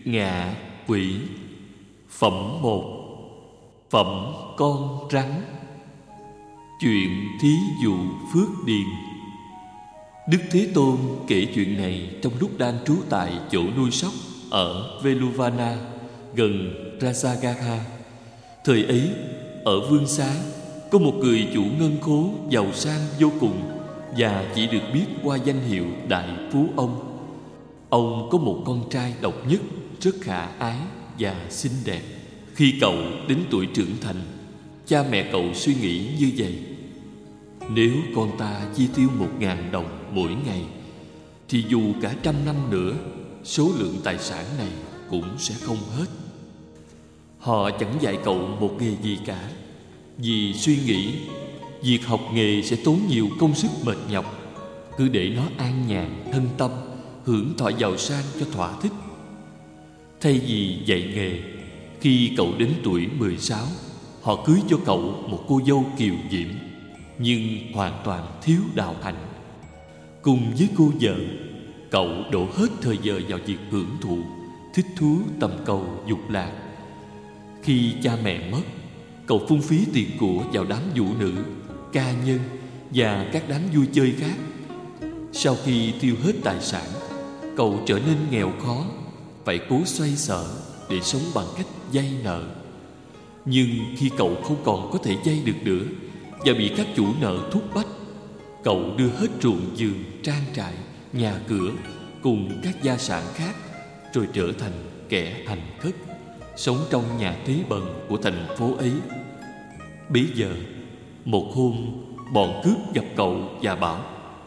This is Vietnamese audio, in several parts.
Ngạ quỷ. Phẩm 1. Phẩm con rắn. Chuyện thí dụ phước điền. Đức Thế Tôn kể chuyện này trong lúc đang trú tại chỗ nuôi sóc ở Veluvana, gần Rajagaha. Thời ấy, ở Vương Xá có một người chủ ngân khố giàu sang vô cùng và chỉ được biết qua danh hiệu Đại Phú Ông. Ông có một con trai độc nhất, rất khả ái và xinh đẹp. Khi cậu đến tuổi trưởng thành, cha mẹ cậu suy nghĩ như vậy: nếu con ta chi tiêu 1.000 đồng mỗi ngày, thì dù cả 100 năm nữa, số lượng tài sản này cũng sẽ không hết. Họ chẳng dạy cậu một nghề gì cả, vì suy nghĩ việc học nghề sẽ tốn nhiều công sức mệt nhọc. Cứ để nó an nhàn thân tâm, hưởng thọ giàu sang cho thỏa thích. Thay vì dạy nghề, khi cậu đến tuổi 16, họ cưới cho cậu một cô dâu kiều diễm, nhưng hoàn toàn thiếu đạo hạnh. Cùng với cô vợ, cậu đổ hết thời giờ vào việc hưởng thụ, thích thú tầm cầu dục lạc. Khi cha mẹ mất, cậu phung phí tiền của vào đám vũ nữ, ca nhân và các đám vui chơi khác. Sau khi tiêu hết tài sản, cậu trở nên nghèo khó, phải cố xoay sở để sống bằng cách vay nợ. Nhưng khi cậu không còn có thể vay được nữa và bị các chủ nợ thúc bách, cậu đưa hết ruộng vườn, trang trại, nhà cửa cùng các gia sản khác, rồi trở thành kẻ hành khất, sống trong nhà tế bần của thành phố ấy. Bấy giờ, một hôm, bọn cướp gặp cậu và bảo: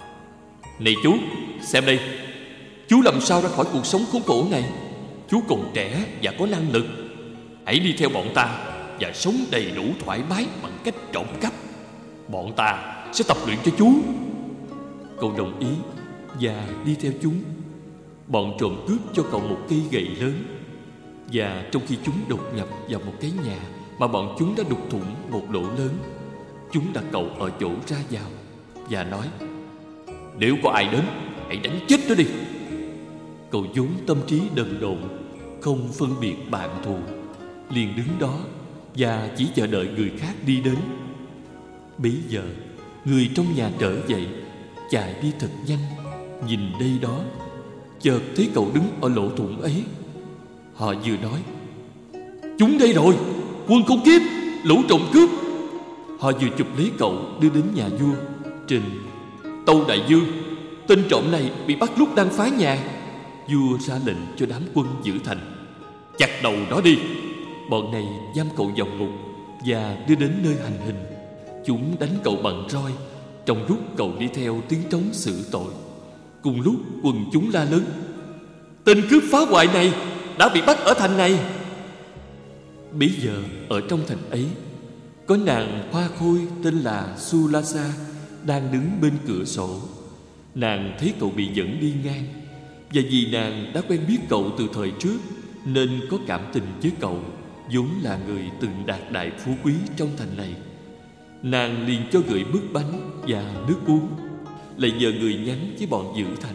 này chú, xem đây, chú làm sao ra khỏi cuộc sống khốn khổ này? Chú còn trẻ và có năng lực. Hãy đi theo bọn ta và sống đầy đủ thoải mái bằng cách trộm cắp. Bọn ta sẽ tập luyện cho chú. Cậu đồng ý và đi theo chúng. Bọn trộm cướp cho cậu một cây gậy lớn, và trong khi chúng đột nhập vào một cái nhà mà bọn chúng đã đục thủng một lỗ lớn, chúng đặt cậu ở chỗ ra vào và nói: nếu có ai đến, hãy đánh chết nó đi. Cậu vốn tâm trí đần độn, không phân biệt bạn thù, liền đứng đó và chỉ chờ đợi người khác đi đến. Bấy giờ, người trong nhà trở dậy, chạy đi thật nhanh, nhìn đây đó, chợt thấy cậu đứng ở lỗ thủng ấy. Họ vừa nói: chúng đây rồi, quân khốn kiếp, lũ trộm cướp. Họ vừa chụp lấy cậu đưa đến nhà vua, trình: tâu đại vương, tên trộm này bị bắt lúc đang phá nhà. Vua ra lệnh cho đám quân giữ thành: chặt đầu nó đi. Bọn này giam cậu vào ngục và đưa đến nơi hành hình. Chúng đánh cậu bằng roi, trong lúc cậu đi theo tiếng trống xử tội. Cùng lúc quần chúng la lớn: tên cướp phá hoại này đã bị bắt ở thành này. Bấy giờ ở trong thành ấy, có nàng hoa khôi tên là Sulasa đang đứng bên cửa sổ. Nàng thấy cậu bị dẫn đi ngang, và vì nàng đã quen biết cậu từ thời trước, nên có cảm tình với cậu, vốn là người từng đạt đại phú quý trong thành này. Nàng liền cho gửi mứt bánh và nước uống, lại nhờ người nhắn với bọn giữ thành: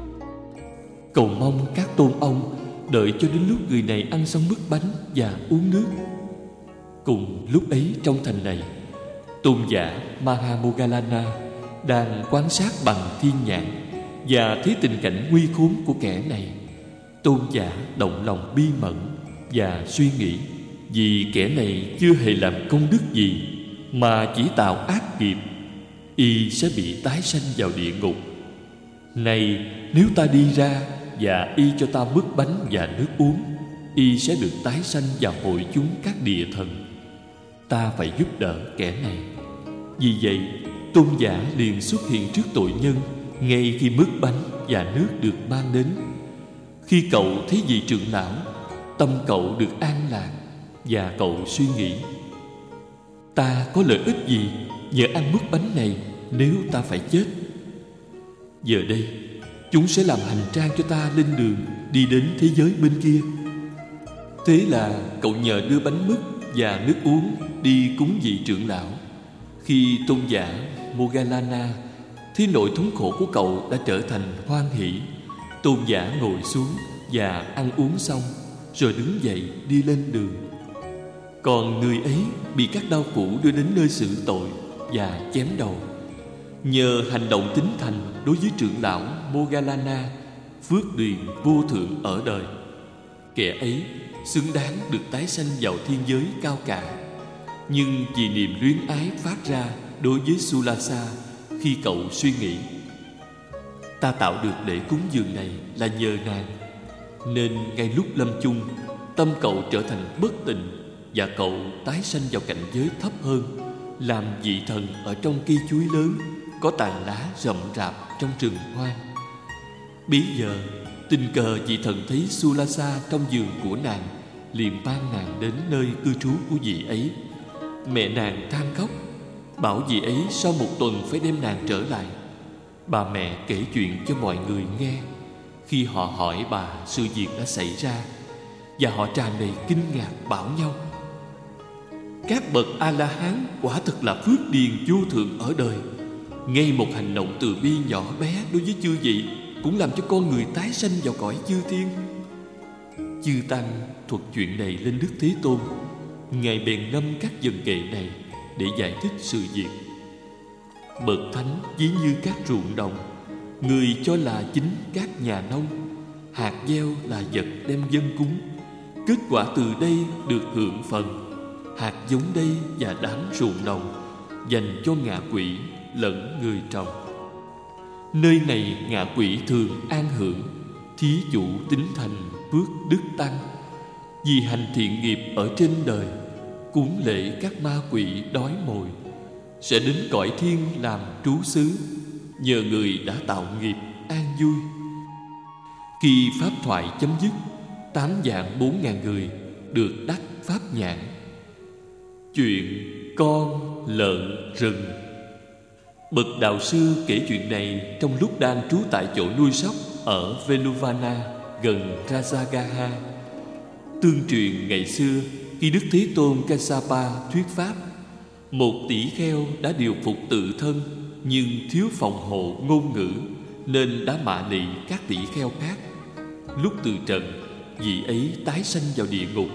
cầu mong các tôn ông đợi cho đến lúc người này ăn xong mứt bánh và uống nước. Cùng lúc ấy trong thành này, tôn giả Mahamoggallana đang quan sát bằng thiên nhãn và thấy tình cảnh nguy khốn của kẻ này. Tôn giả động lòng bi mẫn và suy nghĩ: vì kẻ này chưa hề làm công đức gì mà chỉ tạo ác nghiệp, y sẽ bị tái sanh vào địa ngục. Này, nếu ta đi ra và y cho ta mứt bánh và nước uống, y sẽ được tái sanh vào hội chúng các địa thần. Ta phải giúp đỡ kẻ này. Vì vậy, tôn giả liền xuất hiện trước tội nhân ngay khi mứt bánh và nước được mang đến. Khi cậu thấy vị trưởng lão, tâm cậu được an lạc, và cậu suy nghĩ: ta có lợi ích gì nhờ ăn mứt bánh này nếu ta phải chết? Giờ đây, chúng sẽ làm hành trang cho ta lên đường đi đến thế giới bên kia. Thế là cậu nhờ đưa bánh mứt và nước uống đi cúng vị trưởng lão. Khi tôn giả Moggallana thấy nỗi thống khổ của cậu đã trở thành hoan hỷ, tôn giả ngồi xuống và ăn uống xong, rồi đứng dậy đi lên đường. Còn người ấy bị các đao phủ đưa đến nơi xử tội và chém đầu. Nhờ hành động tín thành đối với trưởng lão Moggallana, phước điền vô thượng ở đời, kẻ ấy xứng đáng được tái sanh vào thiên giới cao cả. Nhưng vì niềm luyến ái phát ra đối với Sulasa, khi cậu suy nghĩ ta tạo được lễ cúng dường này là nhờ nàng, nên ngay lúc lâm chung, tâm cậu trở thành bất tịnh, và cậu tái sanh vào cảnh giới thấp hơn, làm vị thần ở trong cây chuối lớn có tàn lá rậm rạp trong rừng hoang. Bấy giờ tình cờ vị thần thấy Sulasa trong giường của nàng, liền mang nàng đến nơi cư trú của vị ấy. Mẹ nàng than khóc, bảo vị ấy sau một tuần phải đem nàng trở lại. Bà mẹ kể chuyện cho mọi người nghe. Khi họ hỏi bà sự việc đã xảy ra, và họ tràn đầy kinh ngạc bảo nhau: các bậc A-la-hán quả thật là phước điền vô thượng ở đời. Ngay một hành động từ bi nhỏ bé đối với chư vị cũng làm cho con người tái sanh vào cõi chư thiên. Chư tăng thuật chuyện này lên Đức Thế Tôn. Ngài bèn ngâm các vần kệ này để giải thích sự việc. Bậc thánh ví như các ruộng đồng, người cho là chính các nhà nông. Hạt gieo là vật đem dâng cúng, kết quả từ đây được hưởng phần. Hạt giống đây và đám ruộng đồng dành cho ngạ quỷ lẫn người trồng. Nơi này ngạ quỷ thường an hưởng, thí chủ tín thành phước đức tăng. Vì hành thiện nghiệp ở trên đời, cúng lễ các ma quỷ đói mồi, sẽ đến cõi thiên làm trú xứ, nhờ người đã tạo nghiệp an vui. Khi pháp thoại chấm dứt, 8.400.000 người được đắc pháp nhãn. Chuyện con lợn rừng. Bậc đạo sư kể chuyện này trong lúc đang trú tại chỗ nuôi sóc ở Veluvana gần Rajagaha. Tương truyền ngày xưa, khi Đức Thế Tôn Kassapa thuyết pháp, một tỷ kheo đã điều phục tự thân, nhưng thiếu phòng hộ ngôn ngữ, nên đã mạ lị các tỷ kheo khác. Lúc từ trần, vị ấy tái sanh vào địa ngục.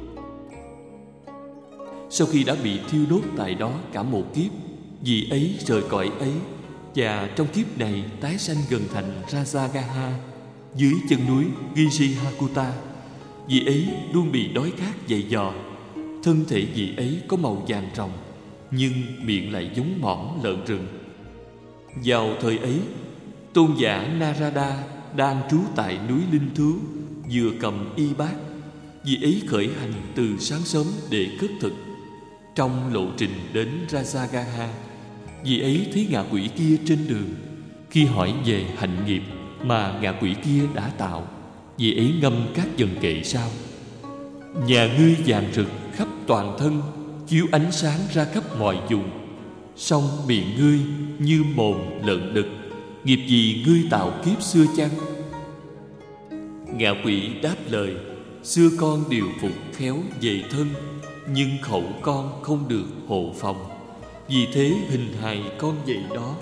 Sau khi đã bị thiêu đốt tại đó cả một kiếp, vị ấy rời cõi ấy, và trong kiếp này tái sanh gần thành Rajagaha, dưới chân núi Girihakuta. Vị ấy luôn bị đói khát dày dò. Thân thể vị ấy có màu vàng ròng, nhưng miệng lại giống mõm lợn rừng. Vào thời ấy, tôn giả Narada đang trú tại núi Linh Thú, vừa cầm y bát. Vị ấy khởi hành từ sáng sớm để khất thực. Trong lộ trình đến Rajagaha, vị ấy thấy ngạ quỷ kia trên đường. Khi hỏi về hạnh nghiệp mà ngạ quỷ kia đã tạo, vị ấy ngâm các vần kệ sau: nhà ngươi vàng rực khắp toàn thân, chiếu ánh sáng ra khắp mọi vùng. Song miệng ngươi như mồm lợn đực, nghiệp gì ngươi tạo kiếp xưa chăng? Ngạ quỷ đáp lời: xưa con điều phục khéo về thân, nhưng khẩu con không được hộ phòng, vì thế hình hài con vậy đó.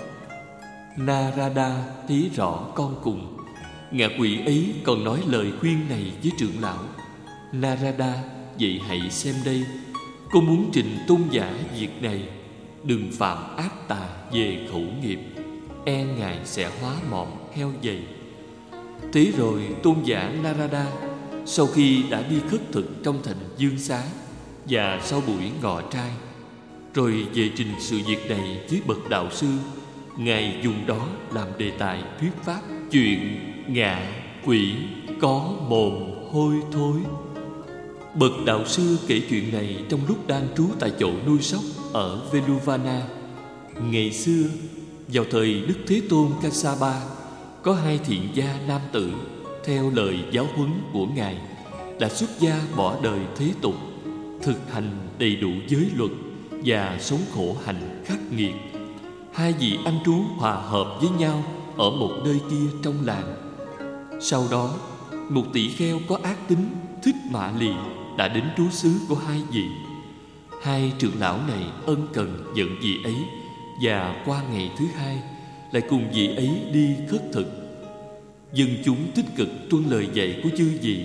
Narada thấy rõ con cùng. Ngạ quỷ ấy còn nói lời khuyên này với trưởng lão: Narada, vậy hãy xem đây, con muốn trình tôn giả việc này, đừng phạm ác tà về khẩu nghiệp, e ngài sẽ hóa mòn heo dày. Thế rồi tôn giả Narada, sau khi đã đi khất thực trong thành Dương Xá, và sau buổi ngọ trai, rồi về trình sự việc này với bậc đạo sư, ngài dùng đó làm đề tài thuyết pháp chuyện ngạ quỷ có mồm hôi thối. Bậc đạo sư kể chuyện này trong lúc đang trú tại chỗ nuôi sóc ở Veluvana. Ngày xưa, vào thời Đức Thế Tôn Kassapa, có hai thiện gia nam tử theo lời giáo huấn của ngài đã xuất gia bỏ đời thế tục, thực hành đầy đủ giới luật và sống khổ hạnh khắc nghiệt. Hai vị ăn trú hòa hợp với nhau ở một nơi kia trong làng. Sau đó, một tỷ kheo có ác tính thích mạ lì đã đến trú xứ của hai vị. Hai trưởng lão này ân cần giận vị ấy, và qua ngày thứ hai lại cùng vị ấy đi khất thực. Dân chúng tích cực tuân lời dạy của chư vị,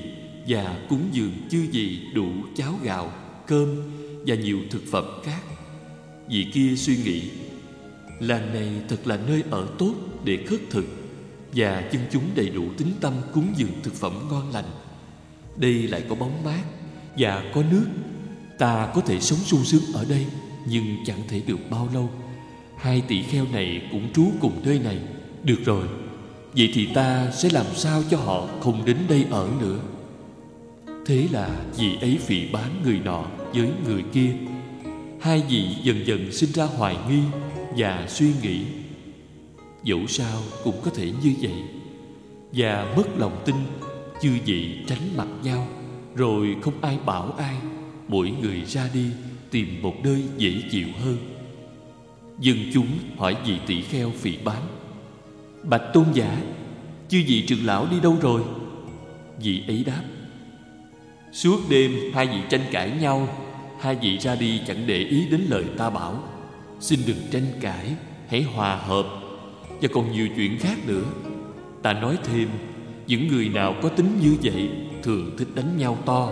và cúng dường chư vị đủ cháo gạo, cơm và nhiều thực phẩm khác. Vị kia suy nghĩ, làng này thật là nơi ở tốt để khất thực, và dân chúng đầy đủ tín tâm cúng dường thực phẩm ngon lành. Đây lại có bóng mát và có nước. Ta có thể sống sung sướng ở đây, nhưng chẳng thể được bao lâu. 2 tỷ kheo này cũng trú cùng nơi này. Được rồi, vậy thì ta sẽ làm sao cho họ không đến đây ở nữa? Thế là vị ấy phỉ báng người nọ với người kia. 2 vị dần dần sinh ra hoài nghi và suy nghĩ, dẫu sao cũng có thể như vậy. Và mất lòng tin, chư vị tránh mặt nhau, rồi không ai bảo ai, mỗi người ra đi tìm một nơi dễ chịu hơn. Dân chúng hỏi vị tỷ kheo phỉ báng, bạch tôn giả, chư vị trưởng lão đi đâu rồi? Vị ấy đáp, suốt đêm 2 vị tranh cãi nhau, 2 vị ra đi chẳng để ý đến lời ta bảo. Xin đừng tranh cãi, hãy hòa hợp. Và còn nhiều chuyện khác nữa. Ta nói thêm, những người nào có tính như vậy thường thích đánh nhau to.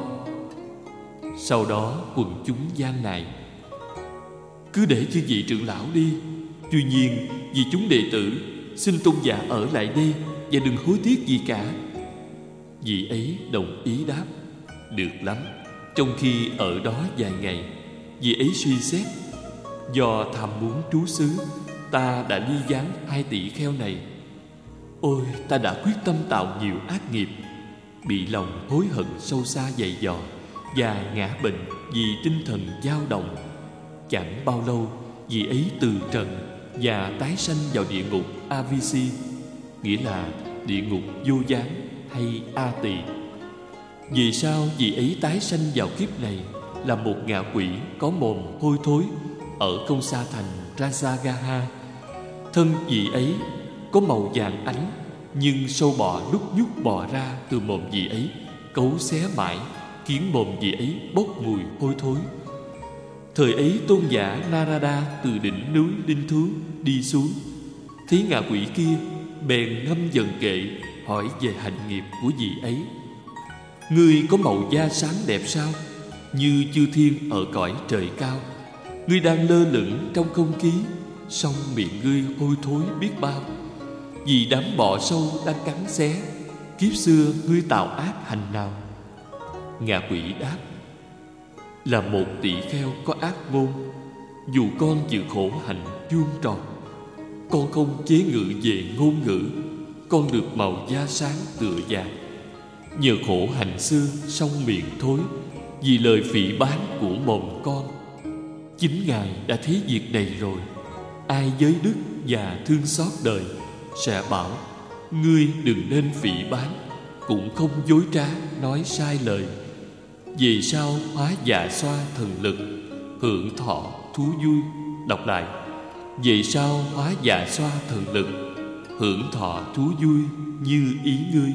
Sau đó quần chúng gian nài, cứ để chư vị trưởng lão đi. Tuy nhiên vì chúng đệ tử, xin tôn giả ở lại đây và đừng hối tiếc gì cả. Vị ấy đồng ý đáp, được lắm. Trong khi ở đó vài ngày, vị ấy suy xét, do tham muốn trú xứ, ta đã ly gián 2 tỷ kheo này. Ôi, ta đã quyết tâm tạo nhiều ác nghiệp, bị lòng hối hận sâu xa dày dò và ngã bệnh vì tinh thần dao động. Chẳng bao lâu, vị ấy từ trần và tái sanh vào địa ngục Avisi, nghĩa là địa ngục vô gián hay A Tỳ. Vì sao vị ấy tái sanh vào kiếp này là một ngạ quỷ có mồm hôi thối ở không xa thành Rajagaha? Thân vị ấy có màu vàng ánh, nhưng sâu bọ lúc nhúc bò ra từ mồm vị ấy, cấu xé mãi, khiến mồm vị ấy bốc mùi hôi thối. Thời ấy tôn giả Narada từ đỉnh núi Linh Thú đi xuống, thấy ngạ quỷ kia, bèn ngâm dần kệ hỏi về hạnh nghiệp của vị ấy. Ngươi có màu da sáng đẹp sao? Như chư thiên ở cõi trời cao. Ngươi đang lơ lửng trong không khí, song miệng ngươi hôi thối biết bao, vì đám bọ sâu đang cắn xé. Kiếp xưa ngươi tạo ác hành nào? Ngạ quỷ đáp, là một tỷ kheo có ác ngôn. Dù con chịu khổ hạnh vuông tròn, con không chế ngự về ngôn ngữ. Con được màu da sáng tựa vàng. Nhờ khổ hành xưa song miệng thối, vì lời phỉ báng của mồm con. Chính Ngài đã thấy việc này rồi. Ai giới đức và thương xót đời sẽ bảo, ngươi đừng nên phỉ báng, cũng không dối trá nói sai lời. Vì sao hóa dạ xoa thần lực, hưởng thọ thú vui? Đọc lại, vì sao hóa dạ xoa thần lực, hưởng thọ thú vui như ý ngươi?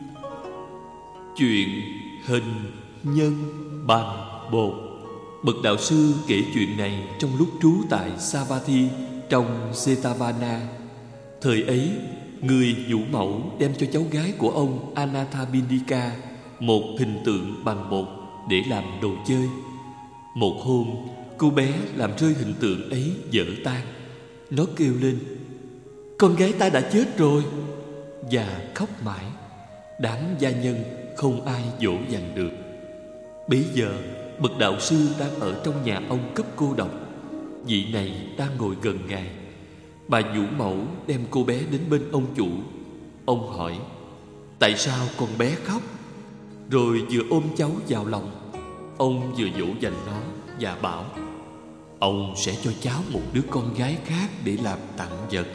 Chuyện hình nhân bằng bột. Bậc đạo sư kể chuyện này trong lúc trú tại Savatthi trong Setavana. Thời ấy, người vũ mẫu đem cho cháu gái của ông Anathapindika một hình tượng bằng bột để làm đồ chơi. Một hôm, cô bé làm rơi hình tượng ấy vỡ tan. Nó kêu lên, con gái ta đã chết rồi, và khóc mãi. Đám gia nhân không ai dỗ dành được. Bấy giờ, bậc đạo sư đang ở trong nhà ông cấp cô độc. Vị này đang ngồi gần Ngài. Bà vũ mẫu đem cô bé đến bên ông chủ. Ông hỏi, tại sao con bé khóc? Rồi vừa ôm cháu vào lòng, ông vừa dỗ dành nó và bảo, ông sẽ cho cháu một đứa con gái khác để làm tặng vật.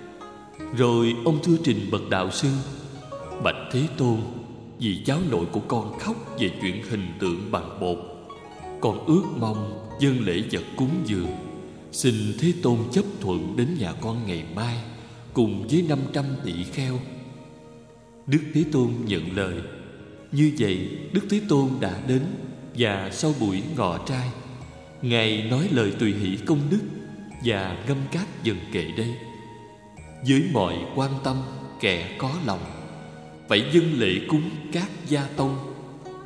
Rồi ông thưa trình bậc đạo sư, bạch Thế Tôn, vì cháu nội của con khóc về chuyện hình tượng bằng bột, con ước mong dâng lễ vật cúng dường. Xin Thế Tôn chấp thuận đến nhà con ngày mai cùng với 500 tỷ kheo. Đức Thế Tôn nhận lời. Như vậy, Đức Thế Tôn đã đến, và sau buổi ngọ trai, Ngài nói lời tùy hỷ công đức và ngâm cát dần kệ đây. Với mọi quan tâm kẻ có lòng, phải dâng lễ cúng các gia tông.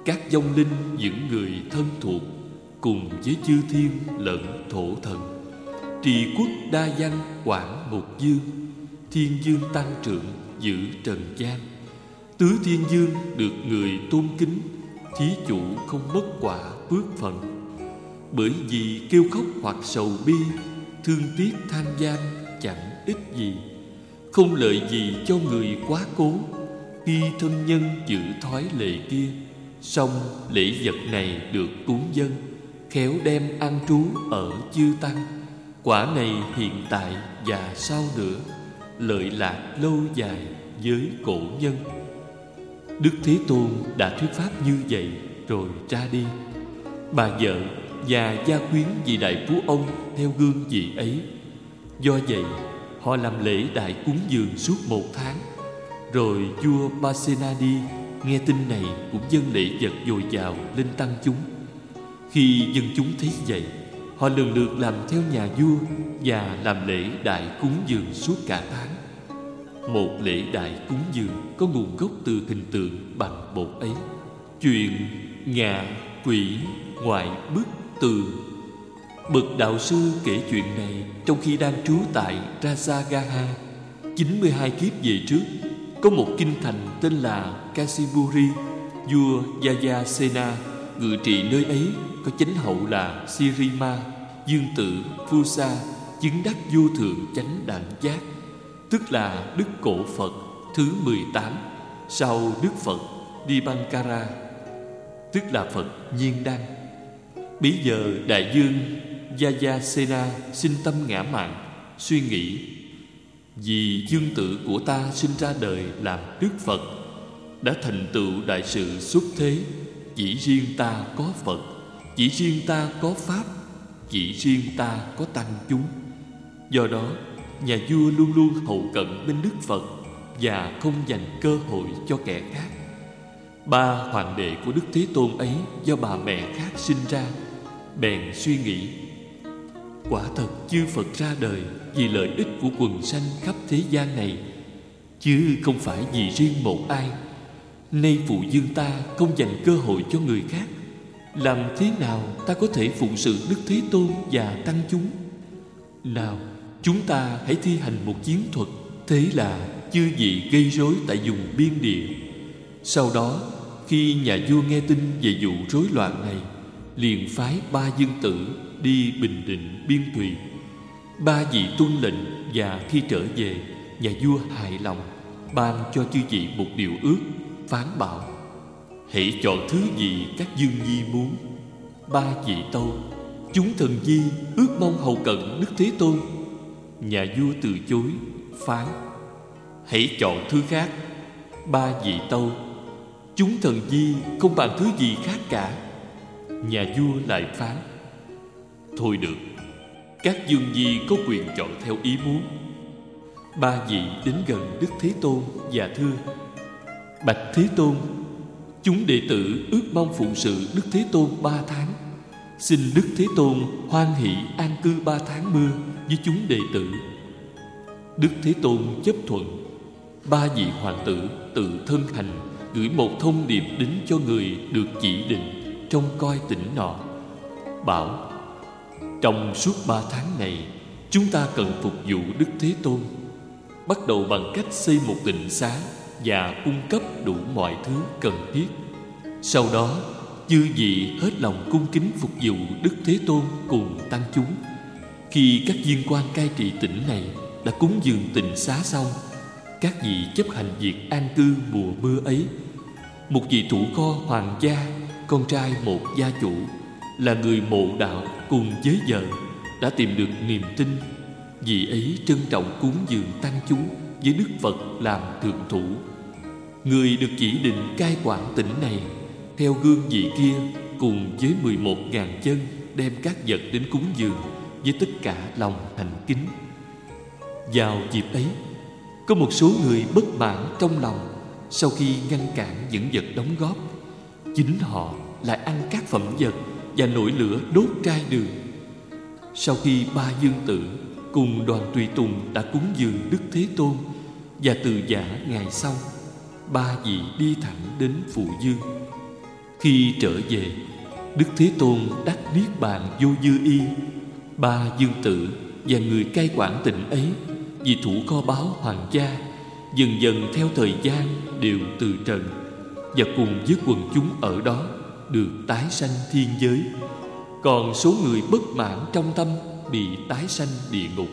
các vong linh những người thân thuộc cùng với chư thiên lẫn thổ thần, trì quốc đa văn quản một dương, thiên dương tăng trưởng giữ trần gian. Tứ thiên dương được người tôn kính, thí chủ không mất quả phước phần. Bởi vì kêu khóc hoặc sầu bi, thương tiếc than gian chẳng ích gì, không lợi gì cho người quá cố. Khi thân nhân giữ thói lệ kia, song lễ vật này được cúng dâng, khéo đem an trú ở chư tăng. Quả này hiện tại và sau nữa, lợi lạc lâu dài với cổ nhân. Đức Thế Tôn đã thuyết pháp như vậy rồi ra đi. Bà vợ và gia quyến vị đại phú ông theo gương vị ấy. Do vậy họ làm lễ đại cúng dường suốt 1 tháng. Rồi vua Pasenadi nghe tin này cũng dâng lễ vật dồi dào lên tăng chúng. Khi dân chúng thấy vậy, họ lần lượt làm theo nhà vua và làm lễ đại cúng dường suốt cả tháng. Một lễ đại cúng dường có nguồn gốc từ hình tượng bằng bột ấy. Chuyện ngạ quỷ ngoại bức tường. Bậc đạo sư kể chuyện này trong khi đang trú tại Rajagaha. 92 kiếp về trước, có một kinh thành tên là Kasipuri. Vua Yajasena ngự trị nơi ấy có chánh hậu là Sirima, dương tử Phusa, chứng đắc vô thượng chánh đẳng giác, tức là Đức Cổ Phật thứ 18 sau Đức Phật Dipankara, tức là Phật Nhiên Đăng. Bấy giờ đại vương Yajasena sinh tâm ngã mạn, suy nghĩ: vì dương tử của ta sinh ra đời làm Đức Phật, đã thành tựu đại sự xuất thế. Chỉ riêng ta có Phật, chỉ riêng ta có Pháp, chỉ riêng ta có tăng chúng. Do đó nhà vua luôn luôn hậu cận bên Đức Phật và không dành cơ hội cho kẻ khác. 3 hoàng đệ của Đức Thế Tôn ấy do bà mẹ khác sinh ra, bèn suy nghĩ: quả thật chư Phật ra đời vì lợi ích của quần sanh khắp thế gian này, chứ không phải vì riêng một ai. Nay phụ vương ta không dành cơ hội cho người khác, làm thế nào ta có thể phụng sự Đức Thế Tôn và tăng chúng? Nào, chúng ta hãy thi hành một chiến thuật. Thế là chư vị gây rối tại vùng biên địa. Sau đó, khi nhà vua nghe tin về vụ rối loạn này, liền phái 3 vương tử đi bình định biên thùy. 3 vị tuân lệnh, và khi trở về, nhà vua hài lòng, ban cho chư vị một điều ước, phán bảo: hãy chọn thứ gì các dương nhi muốn. 3 vị tâu: chúng thần nhi ước mong hầu cận Đức Thế Tôn. Nhà vua từ chối, phán: hãy chọn thứ khác. 3 vị tâu: chúng thần nhi không bàn thứ gì khác cả. Nhà vua lại phán: thôi được, các dương nhi có quyền chọn theo ý muốn. 3 vị đến gần Đức Thế Tôn và thưa: bạch Thế Tôn, chúng đệ tử ước mong phụng sự Đức Thế Tôn 3 tháng. Xin Đức Thế Tôn hoan hỷ an cư 3 tháng mưa với chúng đệ tử. Đức Thế Tôn chấp thuận. 3 vị hoàng tử tự thân hành, gửi một thông điệp đến cho người được chỉ định trông coi tỉnh nọ, bảo: trong suốt 3 tháng này, chúng ta cần phục vụ Đức Thế Tôn, bắt đầu bằng cách xây một tịnh xá và cung cấp đủ mọi thứ cần thiết. Sau đó, chư vị hết lòng cung kính phục vụ Đức Thế Tôn cùng tăng chúng. Khi các viên quan cai trị tỉnh này đã cúng dường tịnh xá xong, các vị chấp hành việc an cư mùa mưa ấy. Một vị thủ kho hoàng gia, con trai một gia chủ, là người mộ đạo cùng với vợ, đã tìm được niềm tin. Vị ấy trân trọng cúng dường tăng chúng với Đức Phật làm thượng thủ. Người được chỉ định cai quản tỉnh này theo gương vị kia, cùng với 11.000 chân đem các vật đến cúng dường với tất cả lòng thành kính. Vào dịp ấy, có một số người bất mãn trong lòng. Sau khi ngăn cản những vật đóng góp, chính họ lại ăn các phẩm vật và nổi lửa đốt trai đường. Sau khi 3 vương tử cùng đoàn tùy tùng đã cúng dường Đức Thế Tôn và từ giả ngài xong, 3 vị đi thẳng đến phụ vương. Khi trở về, Đức Thế Tôn đắc niết bàn vô dư y. Ba dương tự và người cai quản tỉnh ấy vì thủ kho báu hoàng gia, dần dần theo thời gian đều từ trần, và cùng với quần chúng ở đó được tái sanh thiên giới. Còn số người bất mãn trong tâm bị tái sanh địa ngục.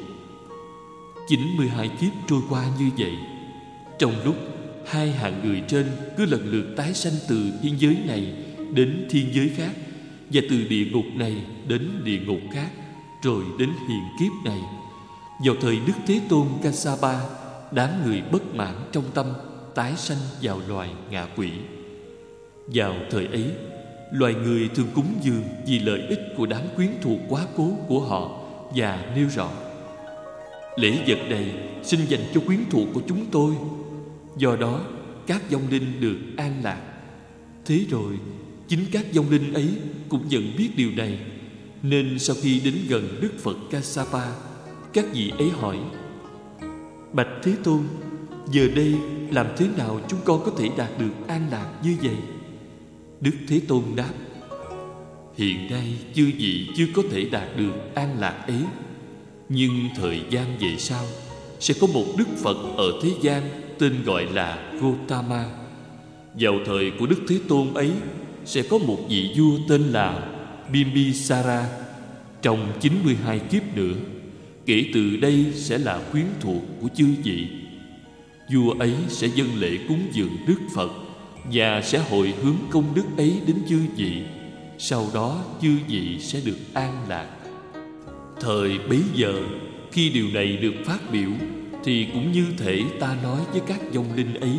92 kiếp trôi qua như vậy. Trong lúc hai hạng người trên cứ lần lượt tái sanh từ thiên giới này đến thiên giới khác, và từ địa ngục này đến địa ngục khác, rồi đến hiện kiếp này, vào thời Đức Thế Tôn Kassapa, đám người bất mãn trong tâm tái sanh vào loài ngạ quỷ. Vào thời ấy, loài người thường cúng dường vì lợi ích của đám quyến thuộc quá cố của họ, và nêu rõ: lễ vật này xin dành cho quyến thuộc của chúng tôi, do đó các vong linh được an lạc. Thế rồi chính các vong linh ấy cũng nhận biết điều này, nên sau khi đến gần Đức Phật Kassapa, các vị ấy hỏi: bạch Thế Tôn, giờ đây làm thế nào chúng con có thể đạt được an lạc như vậy? Đức Thế Tôn đáp: hiện nay chư vị chưa có thể đạt được an lạc ấy, nhưng thời gian về sau sẽ có một Đức Phật ở thế gian tên gọi là Gotama. Vào thời của Đức Thế Tôn ấy sẽ có một vị vua tên là Bimbisara. Trong 92 kiếp nữa, kể từ đây sẽ là quyến thuộc của chư vị. Vua ấy sẽ dâng lễ cúng dường Đức Phật và sẽ hồi hướng công đức ấy đến chư vị. Sau đó chư vị sẽ được an lạc. Thời bấy giờ, khi điều này được phát biểu, thì cũng như thể ta nói với các vong linh ấy: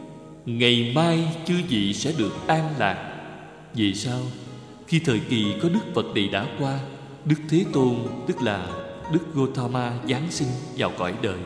ngày mai chư vị sẽ được an lạc. Vì sao? Khi thời kỳ có Đức Phật này đã qua, Đức Thế Tôn, tức là Đức Gotama, giáng sinh vào cõi đời.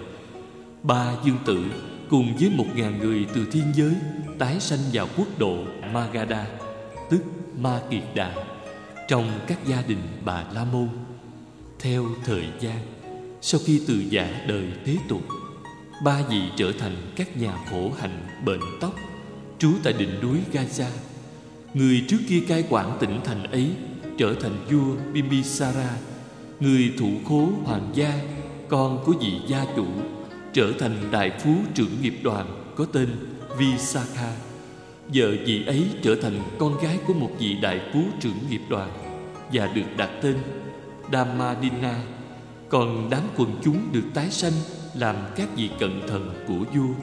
Ba dương tử cùng với 1000 người từ thiên giới tái sanh vào quốc độ Magadha, tức Ma Kiệt Đà, trong các gia đình Bà La Môn. Theo thời gian, sau khi từ giã đời thế tục, ba vị trở thành các nhà khổ hạnh bệnh tóc, trú tại đỉnh núi Gaza. Người trước kia cai quản tỉnh thành ấy trở thành vua Bimbisara. Người thủ khố hoàng gia, con của vị gia chủ, trở thành đại phú trưởng nghiệp đoàn có tên Visakha. Vợ vị ấy trở thành con gái của một vị đại phú trưởng nghiệp đoàn và được đặt tên Dhammadina. Còn đám quần chúng được tái sanh làm các vị cận thần của vua.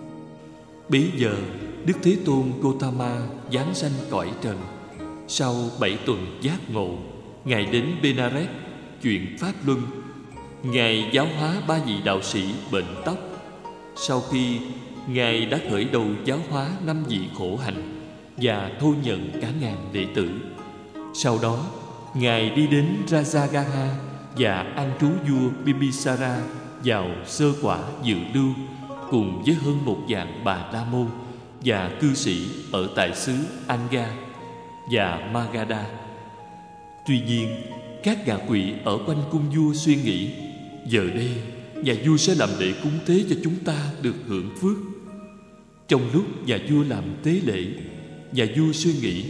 Bấy giờ Đức Thế Tôn Gotama giáng sanh cõi trần. Sau 7 tuần giác ngộ, Ngài đến Benares chuyện Pháp Luân. Ngài giáo hóa ba vị đạo sĩ bệnh tóc. Sau khi Ngài đã khởi đầu giáo hóa 5 vị khổ hạnh và thu nhận cả ngàn đệ tử, sau đó Ngài đi đến Rajagaha và an trú vua Bimbisara vào sơ quả dự lưu, cùng với hơn 1.000 Bà La Môn và cư sĩ ở tại xứ Anga và Magadha. Tuy nhiên, các ngạ quỷ ở quanh cung vua suy nghĩ: giờ đây nhà vua sẽ làm lễ cúng tế cho chúng ta được hưởng phước. Trong lúc nhà vua làm tế lễ, nhà vua suy nghĩ: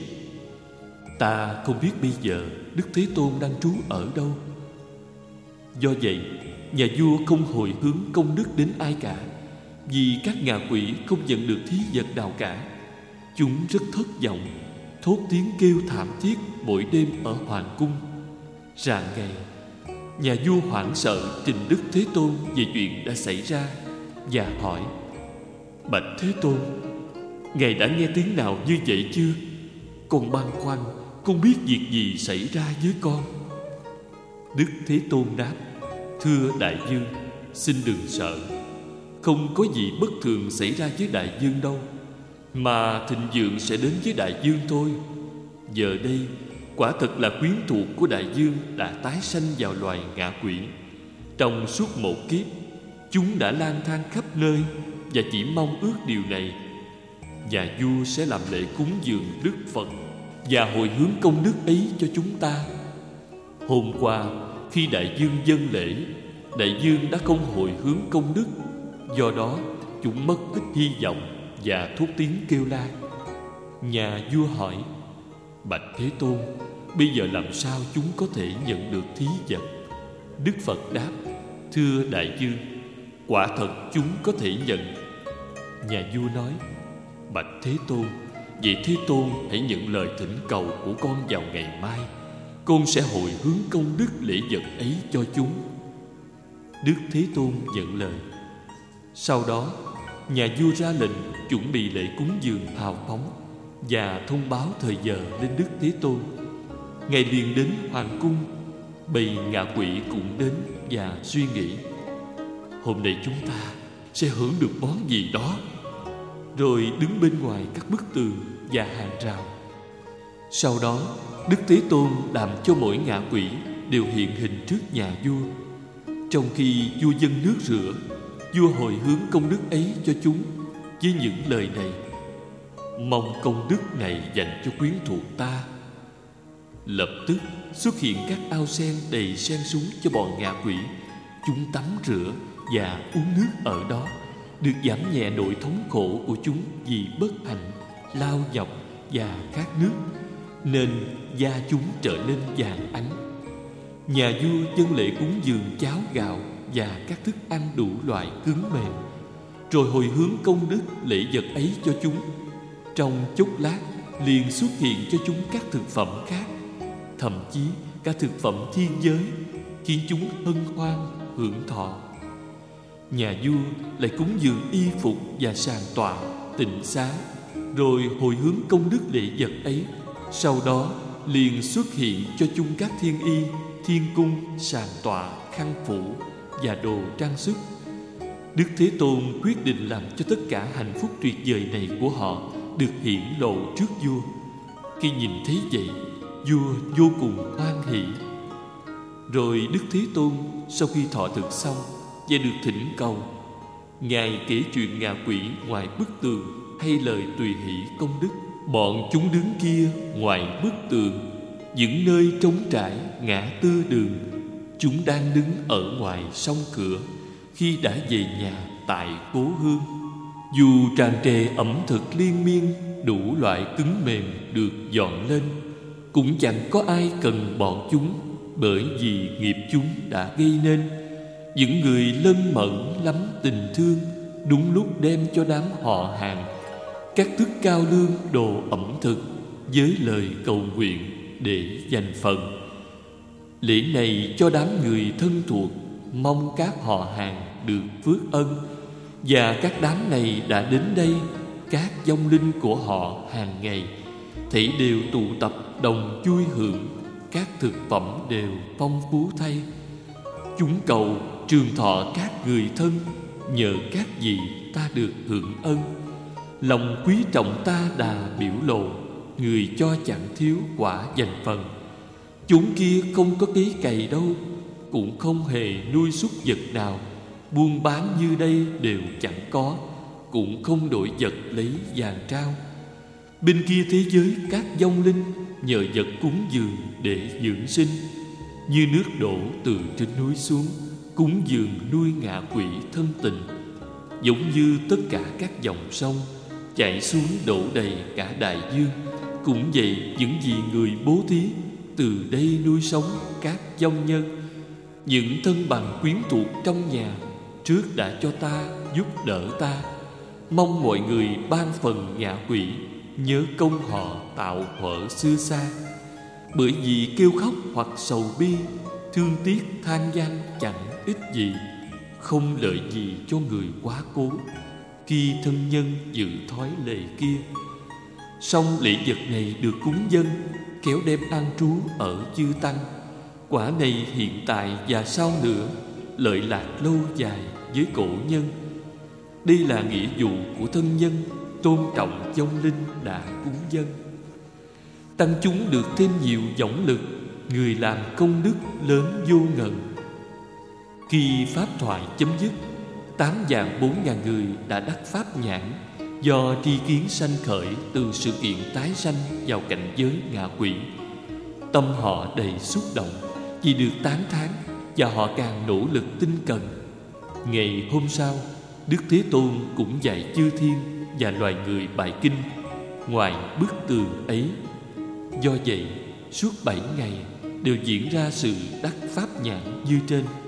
ta không biết bây giờ Đức Thế Tôn đang trú ở đâu. Do vậy, nhà vua không hồi hướng công đức đến ai cả, vì các ngạ quỷ không nhận được thí vật nào cả. Chúng rất thất vọng, thốt tiếng kêu thảm thiết mỗi đêm ở hoàng cung. Rạng ngày, nhà vua hoảng sợ trình Đức Thế Tôn về chuyện đã xảy ra và hỏi: bạch Thế Tôn, Ngài đã nghe tiếng nào như vậy chưa? Con băn khoăn không biết việc gì xảy ra với con. Đức Thế Tôn đáp: thưa đại vương, xin đừng sợ. Không có gì bất thường xảy ra với đại vương đâu, mà thịnh vượng sẽ đến với đại vương thôi. Giờ đây quả thật là quyến thuộc của đại vương đã tái sanh vào loài ngạ quỷ. Trong suốt một kiếp, chúng đã lang thang khắp nơi và chỉ mong ước điều này. Và vua sẽ làm lễ cúng dường Đức Phật và hồi hướng công đức ấy cho chúng ta. Hôm qua, khi đại vương dâng lễ, đại vương đã không hồi hướng công đức. Do đó, chúng mất ít hy vọng và thốt tiếng kêu la. Nhà vua hỏi: Bạch Thế Tôn, bây giờ làm sao chúng có thể nhận được thí vật? Đức Phật đáp: Thưa đại vương, quả thật chúng có thể nhận. Nhà vua nói: Bạch Thế Tôn, vậy Thế Tôn hãy nhận lời thỉnh cầu của con vào ngày mai. Con sẽ hồi hướng công đức lễ vật ấy cho chúng. Đức Thế Tôn nhận lời. Sau đó, nhà vua ra lệnh chuẩn bị lễ cúng dường hào phóng và thông báo thời giờ lên Đức Thế Tôn. Ngài liền đến hoàng cung. Bầy ngạ quỷ cũng đến và suy nghĩ: hôm nay chúng ta sẽ hưởng được món gì đó. Rồi đứng bên ngoài các bức tường và hàng rào. Sau đó, Đức Thế Tôn làm cho mỗi ngạ quỷ đều hiện hình trước nhà vua. Trong khi vua dâng nước rửa, vua hồi hướng công đức ấy cho chúng với những lời này: mong công đức này dành cho quyến thuộc ta. Lập tức xuất hiện các ao sen đầy sen súng cho bọn ngạ quỷ. Chúng tắm rửa và uống nước ở đó, được giảm nhẹ nỗi thống khổ của chúng vì bất hạnh, lao nhọc và khát nước, nên da chúng trở nên vàng ánh. Nhà vua dâng lễ cúng dường cháo gạo và các thức ăn đủ loại cứng mềm, rồi hồi hướng công đức lễ vật ấy cho chúng. Trong chốc lát liền xuất hiện cho chúng các thực phẩm khác, thậm chí cả thực phẩm thiên giới, khiến chúng hân hoan hưởng thọ. Nhà vua lại cúng dường y phục và sàn tọa, tịnh xá, rồi hồi hướng công đức lễ vật ấy. Sau đó liền xuất hiện cho chúng các thiên y, thiên cung, sàn tọa, khăn phủ và đồ trang sức. Đức Thế Tôn quyết định làm cho tất cả hạnh phúc tuyệt vời này của họ được hiển lộ trước vua. Khi nhìn thấy vậy, vua vô cùng hoan hỷ. Rồi Đức Thế Tôn sau khi thọ thực xong và được thỉnh cầu, Ngài kể chuyện ngạ quỷ ngoài bức tường hay lời tùy hỷ công đức. Bọn chúng đứng kia ngoài bức tường, những nơi trống trải ngã tư đường. Chúng đang đứng ở ngoài song cửa khi đã về nhà tại cố hương. Dù tràn trề ẩm thực liên miên, đủ loại cứng mềm được dọn lên, cũng chẳng có ai cần bọn chúng, bởi vì nghiệp chúng đã gây nên. Những người lân mẫn lắm tình thương đúng lúc đem cho đám họ hàng các thức cao lương đồ ẩm thực với lời cầu nguyện để giành phần. Lễ này cho đám người thân thuộc, mong các họ hàng được phước ân. Và các đám này đã đến đây, các vong linh của họ hàng ngày thảy đều tụ tập đồng vui hưởng. Các thực phẩm đều phong phú thay. Chúng cầu trường thọ các người thân, nhờ các vị ta được hưởng ân. Lòng quý trọng ta đà biểu lộ, người cho chẳng thiếu quả dành phần. Chúng kia không có cấy cày đâu, cũng không hề nuôi súc vật nào. Buôn bán như đây đều chẳng có, cũng không đổi vật lấy vàng trao. Bên kia thế giới các vong linh nhờ vật cúng dường để dưỡng sinh, như nước đổ từ trên núi xuống, cúng dường nuôi ngạ quỷ thân tình. Giống như tất cả các dòng sông chảy xuống đổ đầy cả đại dương, cũng vậy những gì người bố thí từ đây nuôi sống các vong nhân. Những thân bằng quyến thuộc trong nhà trước đã cho ta, giúp đỡ ta. Mong mọi người ban phần ngạ quỷ, nhớ công họ tạo thuở xưa xa. Bởi vì kêu khóc hoặc sầu bi, thương tiếc than van chẳng ích gì, không lợi gì cho người quá cố, khi thân nhân dự thói lệ kia. Song lễ vật này được cúng dâng, kéo đem an trú ở chư tăng. Quả này hiện tại và sau nữa lợi lạc lâu dài với cổ nhân. Đây là nghĩa vụ của thân nhân, tôn trọng vong linh đã cúng dâng. Tăng chúng được thêm nhiều dõng lực, người làm công đức lớn vô ngần. Khi pháp thoại chấm dứt, 8.400.000 người đã đắc pháp nhãn, do tri kiến sanh khởi từ sự kiện tái sanh vào cảnh giới ngạ quỷ. Tâm họ đầy xúc động vì được tán thán, và họ càng nỗ lực tinh cần. Ngày hôm sau, Đức Thế Tôn cũng dạy chư thiên và loài người bài kinh ngoài bức tường ấy. Do vậy, suốt 7 ngày đều diễn ra sự đắc pháp nhãn như trên.